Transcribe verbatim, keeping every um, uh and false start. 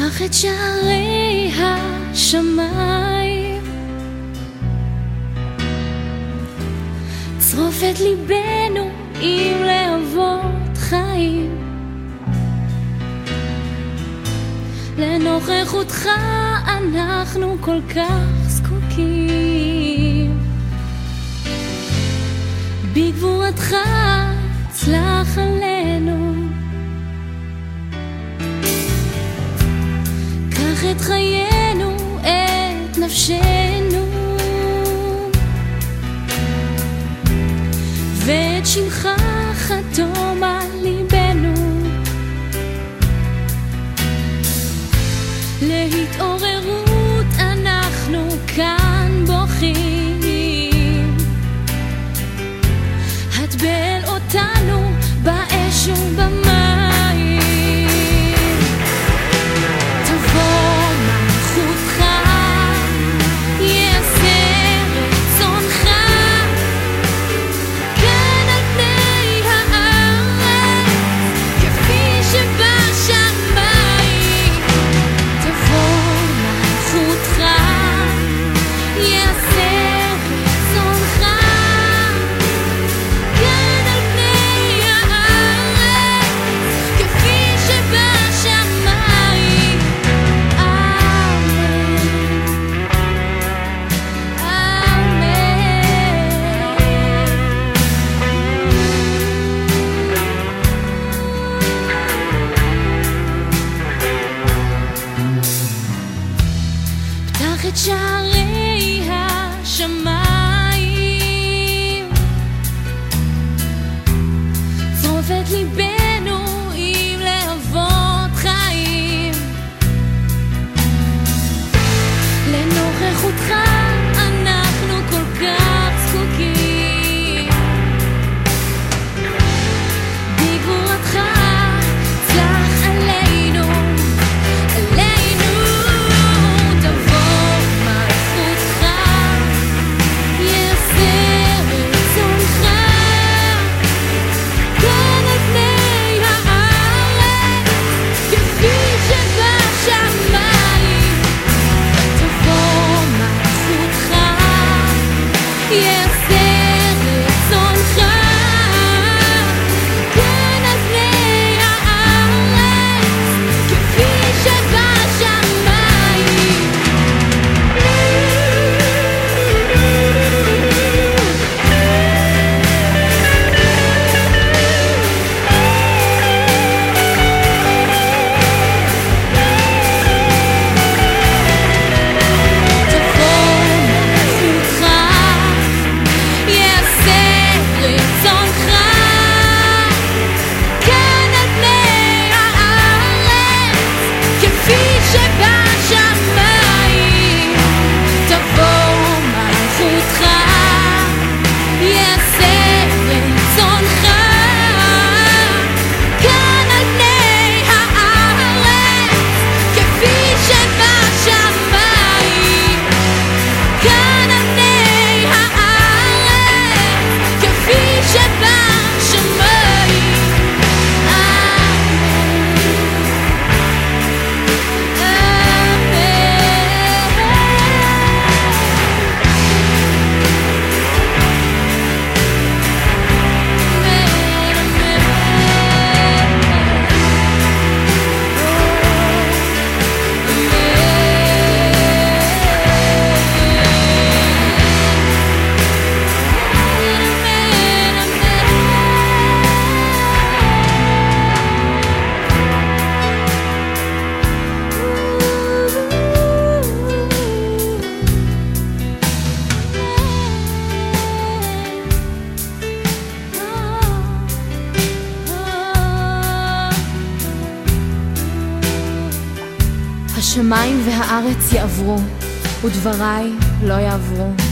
פתח את שערי השמיים, צרוף את ליבנו עם להבות חיים, לנוכחותך אנחנו כל כך זקוקים. בגבורתך צלח עלינו, קח את חיינו, את נפשנו, ואת שמך חתום על ליבנו. להתעוררות אנחנו כאן בוכים, הטבל אותנו באש ובמים. תבוא מלכותך, יעשה רצונך, כאן על פני הארץ כפי שבשמיים. תבוא מלכותך, יעשה רצונך, כאן על פני הארץ כפי שבשמיים. פתח את שערי השמיים, צרוף את ליבנו עם להבות חיים, לנוכחותך אנחנו כל כך זקוקים. בגבורתך צלח עלינו, עלינו. תבוא מלכותך, יעשה רצונך, כאן על פני הארץ כפי שבשמיים. תבוא מלכותך, יעשה רצונך, כאן על פני הארץ כפי שבשמיים. תבוא מלכותך, יעשה רצונך, כאן על פני הארץ כפי שבשמיים. כאן על פני הארץ כפי שבשמיים. השמיים והארץ יעברו, ודבריי לא יעברו.